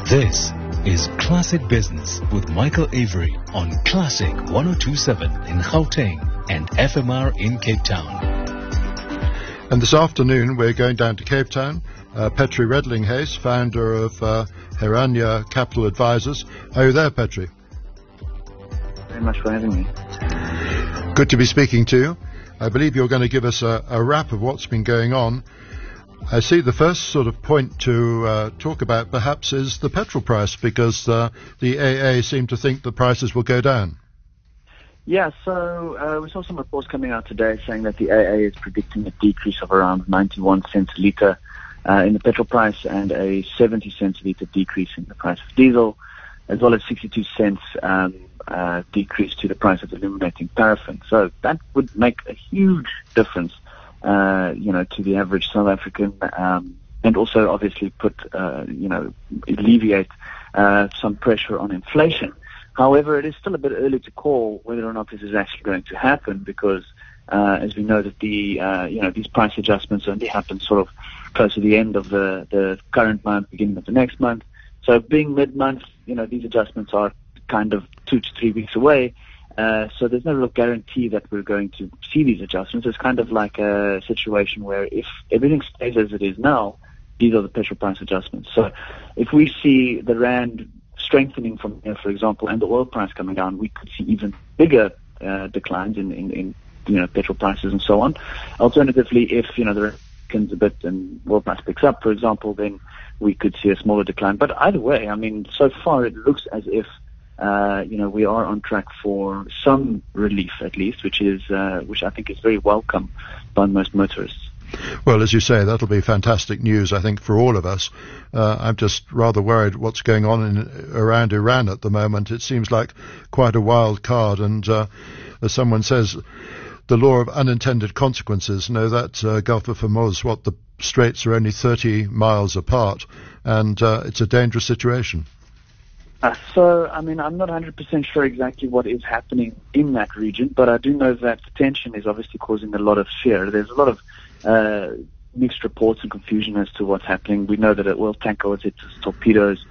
This is Classic Business with Michael Avery on Classic 102.7 in Gauteng and FMR in Cape Town. And this afternoon we're going down to Cape Town. Petri Redlinghuys, founder of Heranya Capital Advisors. Are you there, Petri? Very much for having me. Good to be speaking to you. I believe you're going to give us a wrap of what's been going on. I see the first sort of point to talk about perhaps is the petrol price, because the AA seem to think the prices will go down. Yeah, so we saw some reports coming out today saying that the AA is predicting a decrease of around 91 cents a litre in the petrol price and a 70 cents a litre decrease in the price of diesel, as well as 62 cents decrease to the price of illuminating paraffin. So that would make a huge difference, to the average South African, and also obviously alleviate some pressure on inflation. However, it is still a bit early to call whether or not this is actually going to happen, because as we know that these price adjustments only happen sort of close to the end of the current month, beginning of the next month. So being mid-month, these adjustments are kind of 2 to 3 weeks away. So there's no real guarantee that we're going to see these adjustments. It's kind of like a situation where if everything stays as it is now, these are the petrol price adjustments. So if we see the rand strengthening from here, for example, and the oil price coming down, we could see even bigger declines in petrol prices and so on. Alternatively, if the rand weakens a bit and oil price picks up, for example, then we could see a smaller decline. But either way, I mean, so far it looks as if we are on track for some relief, at least, which I think is very welcome by most motorists. Well, as you say, that'll be fantastic news, I think, for all of us. I'm just rather worried what's going on around Iran at the moment. It seems like quite a wild card, and as someone says, the law of unintended consequences. That Gulf of Hormuz, the straits are only 30 miles apart, and it's a dangerous situation. I'm not 100% sure exactly what is happening in that region, but I do know that the tension is obviously causing a lot of fear. There's a lot of mixed reports and confusion as to what's happening. We know that an oil tanker was hit with torpedoes.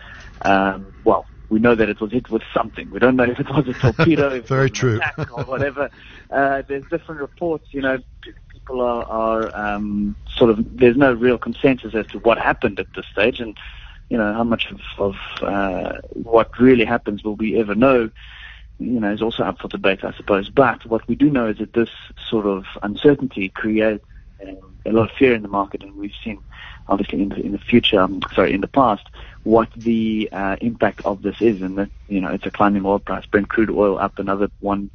We know that it was hit with something. We don't know if it was a torpedo, if Very it was true. an attack or whatever. There's different reports. People are there's no real consensus as to what happened at this stage, and how much of what really happens will we ever know, is also up for debate, I suppose. But what we do know is that this sort of uncertainty creates a lot of fear in the market, and we've seen, obviously, in the past, what the impact of this is, and that, it's a climbing oil price. Brent crude oil up another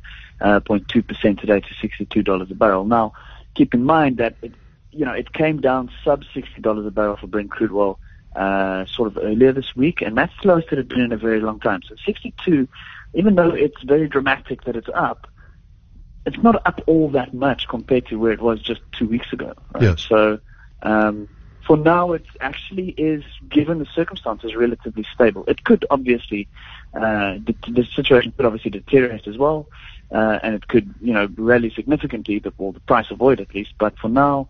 1.2% today to $62 a barrel. Now, keep in mind that it came down sub $60 a barrel for Brent crude oil sort of earlier this week, and that's the lowest it had been in a very long time. So 62, even though it's very dramatic that it's up, it's not up all that much compared to where it was just 2 weeks ago. Right? Yes. So for now, it actually is, given the circumstances, relatively stable. It could obviously, the situation could obviously deteriorate as well, and it could, rally significantly, the price of oil at least. But for now,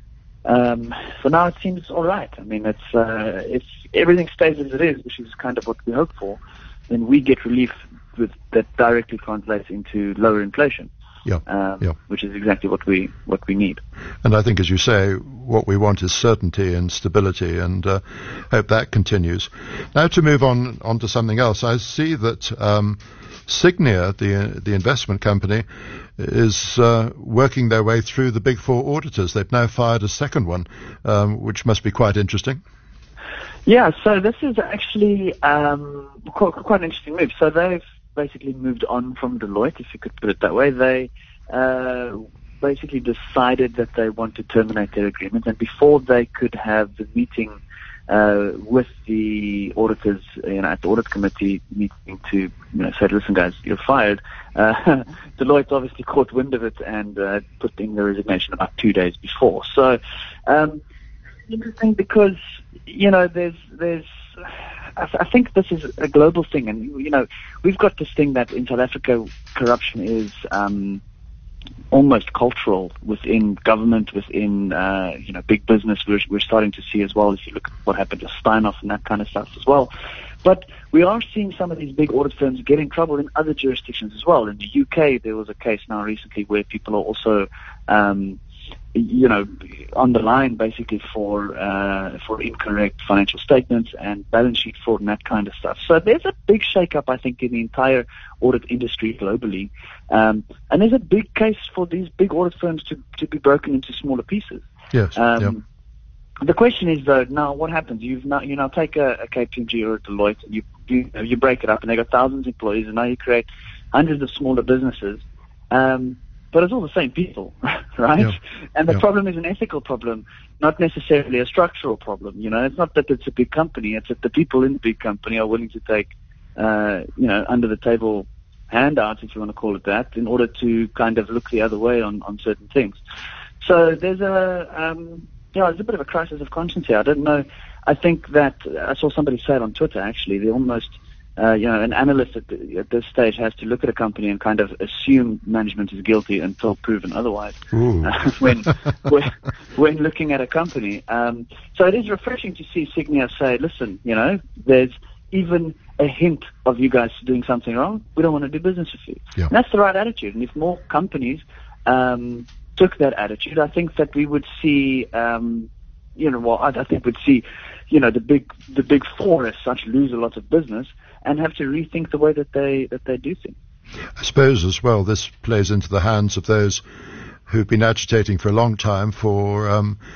it seems all right. I mean, it's everything stays as it is, which is kind of what we hope for. Then we get relief that directly translates into lower inflation. Which is exactly what we need. And I think, as you say, what we want is certainty and stability, and hope that continues. Now, to move on to something else, I see that Signia, the investment company, is working their way through the Big Four auditors. They've now fired a second one, which must be quite interesting. Yeah, so this is actually quite an interesting move. So they've basically moved on from Deloitte, if you could put it that way. They basically decided that they want to terminate their agreement, and before they could have the meeting with the auditors, at the audit committee meeting to say, listen guys, you're fired, Deloitte obviously caught wind of it and put in the resignation about 2 days before. So interesting, because I think this is a global thing, and we've got this thing that in South Africa corruption is almost cultural within government, within big business. We're starting to see as well, if you look at what happened to Steinhoff and that kind of stuff as well. But we are seeing some of these big audit firms get in trouble in other jurisdictions as well. In the UK, there was a case now recently where people are also, on the line basically for incorrect financial statements and balance sheet fraud and that kind of stuff. So there's a big shake-up, I think, in the entire audit industry globally. And there's a big case for these big audit firms to be broken into smaller pieces. Yes. The question is, though, now what happens? You now take a KPMG or a Deloitte, and you break it up, and they got thousands of employees, and now you create hundreds of smaller businesses. But it's all the same people, right? Yeah. And the problem is an ethical problem, not necessarily a structural problem. It's not that it's a big company; it's that the people in the big company are willing to take, under the table handouts, if you want to call it that, in order to kind of look the other way on certain things. So there's there's a bit of a crisis of conscience here. I don't know. I think that I saw somebody say it on Twitter, actually. They almost, an analyst at this stage has to look at a company and kind of assume management is guilty until proven otherwise when looking at a company. So it is refreshing to see Signia say, listen, there's even a hint of you guys doing something wrong. We don't want to do business with you. Yeah. And that's the right attitude. And if more companies took that attitude, I think that we would see, I think we'd see, the big four as such lose a lot of business and have to rethink the way that they do things. I suppose as well this plays into the hands of those who've been agitating for a long time for,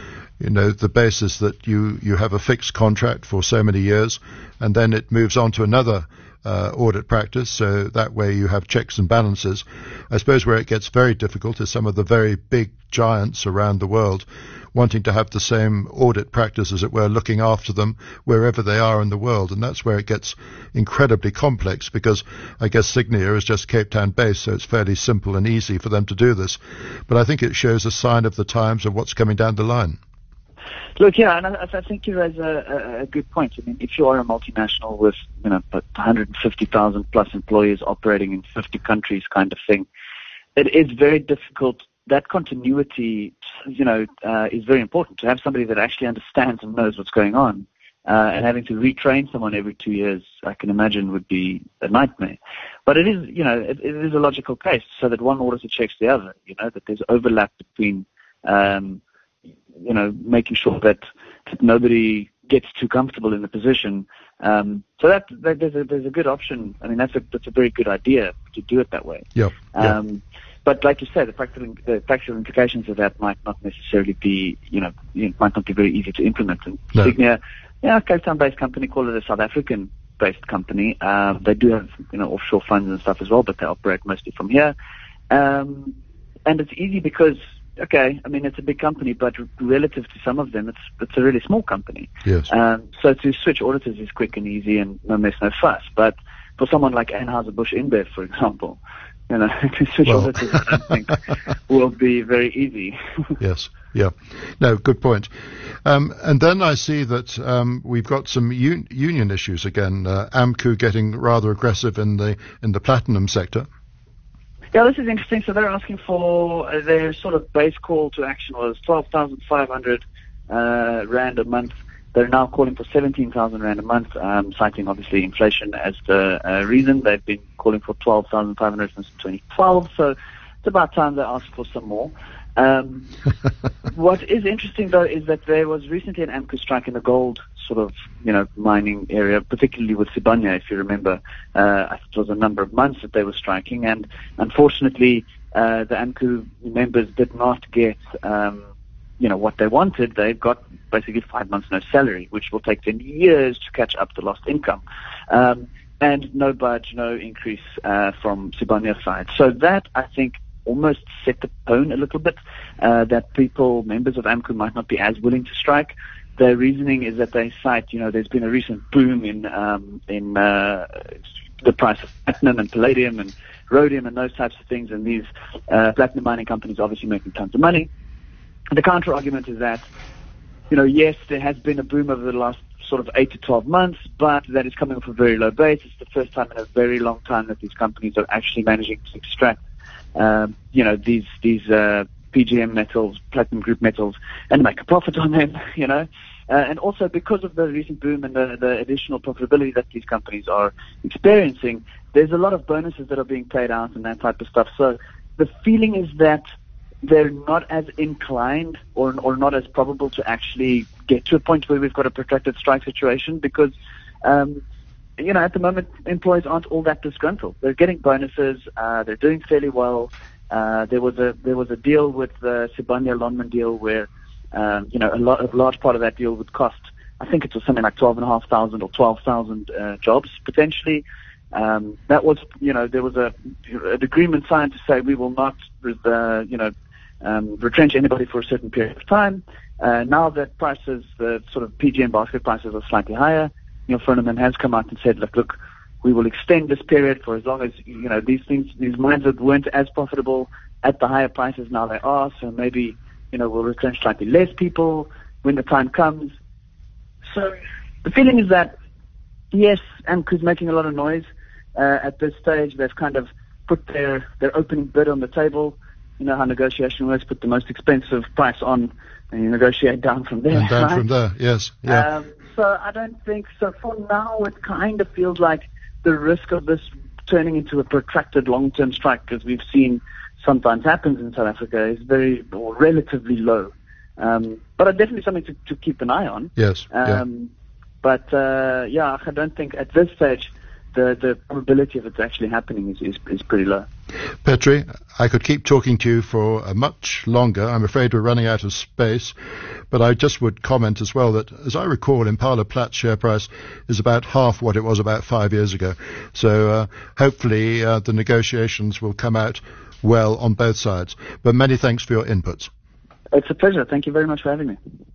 the basis that you have a fixed contract for so many years, and then it moves on to another audit practice, so that way you have checks and balances. I suppose where it gets very difficult is some of the very big giants around the world wanting to have the same audit practice, as it were, looking after them wherever they are in the world, and that's where it gets incredibly complex, because I guess Signia is just Cape Town based, so it's fairly simple and easy for them to do this. But I think it shows a sign of the times of what's coming down the line. Look, yeah, and I think you raise a good point. I mean, if you are a multinational with 150,000 plus employees operating in 50 countries, kind of thing, it is very difficult. That continuity, is very important. To have somebody that actually understands and knows what's going on, and having to retrain someone every 2 years, I can imagine, would be a nightmare. But it is, it is a logical case, so that one auditor checks the other. That there's overlap between. Making sure that nobody gets too comfortable in the position. So that there's a good option. I mean, that's a very good idea to do it that way. Yeah. But like you said, the practical implications of that might not necessarily be, might not be very easy to implement. And No. Signia, Cape Town-based company, call it a South African-based company. They do have, offshore funds and stuff as well, but they operate mostly from here. And it's easy because, okay, I mean, it's a big company, but relative to some of them, it's a really small company. Yes. So to switch auditors is quick and easy and no mess, no fuss. But for someone like Anheuser-Busch InBev, for example, to switch auditors, I don't think will be very easy. Yes. Yeah. No, good point. And then I see that we've got some union issues again. AMCU getting rather aggressive in the platinum sector. Yeah, this is interesting. So they're asking for their sort of base call to action was 12,500 rand a month. They're now calling for 17,000 rand a month, citing obviously inflation as the reason. They've been calling for 12,500 since 2012, so it's about time they ask for some more. What is interesting though is that there was recently an AMCU strike in the gold sort of, mining area, particularly with Sibanye, if you remember. It was a number of months that they were striking, and unfortunately, the AMCU members did not get, what they wanted. They got basically 5 months no salary, which will take them years to catch up the lost income. And no budge, no increase from Sibanye's side. So that, I think, almost set the tone a little bit, that members of AMCU might not be as willing to strike. Their reasoning is that they cite, there's been a recent boom in the price of platinum and palladium and rhodium and those types of things, and these platinum mining companies are obviously making tons of money. The counter argument is that, yes, there has been a boom over the last sort of 8 to 12 months, but that is coming off a very low base. It's the first time in a very long time that these companies are actually managing to extract, these PGM metals, platinum group metals, and make a profit on them, And also because of the recent boom and the additional profitability that these companies are experiencing, there's a lot of bonuses that are being paid out and that type of stuff. So the feeling is that they're not as inclined or not as probable to actually get to a point where we've got a protracted strike situation because, at the moment, employees aren't all that disgruntled. They're getting bonuses. They're doing fairly well. There was a deal with the Sibanye Lonmin deal where, a large part of that deal would cost, I think it was something like 12,500 or 12,000 jobs potentially. That was, there was an agreement signed to say we will not, retrench anybody for a certain period of time. Now that prices, the sort of PGM basket prices are slightly higher, Neil Froneman has come out and said, look, we will extend this period for as long as, these mines that weren't as profitable at the higher prices now they are, so maybe, we'll retrench slightly less people when the time comes. So the feeling is that, yes, AMCU's making a lot of noise. At this stage, they've kind of put their opening bid on the table. You know how negotiation works, put the most expensive price on and you negotiate down from there. And down right? from there, yes. Yeah. So I don't think so. For now, it kind of feels like the risk of this turning into a protracted long-term strike, as we've seen sometimes happens in South Africa, is very or relatively low. But definitely something to keep an eye on. Yes. But I don't think at this stage the probability of it actually happening is pretty low. Petri, I could keep talking to you for much longer. I'm afraid we're running out of space, but I just would comment as well that, as I recall, Impala Plat's share price is about half what it was about 5 years ago. So hopefully the negotiations will come out well on both sides. But many thanks for your inputs. It's a pleasure. Thank you very much for having me.